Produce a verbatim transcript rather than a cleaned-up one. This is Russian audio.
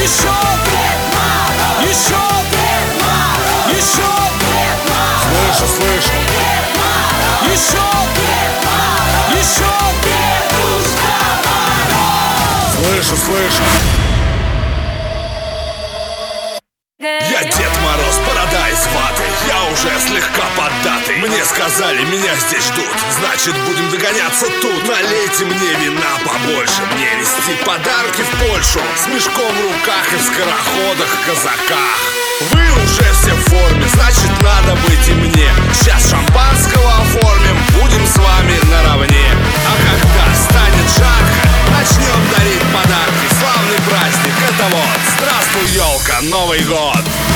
Еще, еще, еще. Слышу, слышу. Еще, еще. Слышу, слышу. Я Дед Мороз, борода из ваты. Я уже слегка поддатый. Мне сказали, меня здесь ждут. Значит, будем догоняться тут. Налейте мне вина побольше. Мне везти подарки в Польшу. С мешком в руках и в скороходах, казаках. Вы уже все в форме, значит, надо быть и мне. Сейчас шампанского оформим, будем с вами наравне. А когда станет жарко, начнем дарить подарки. Славный праздник, это вот, здравствуй, елка, Новый год.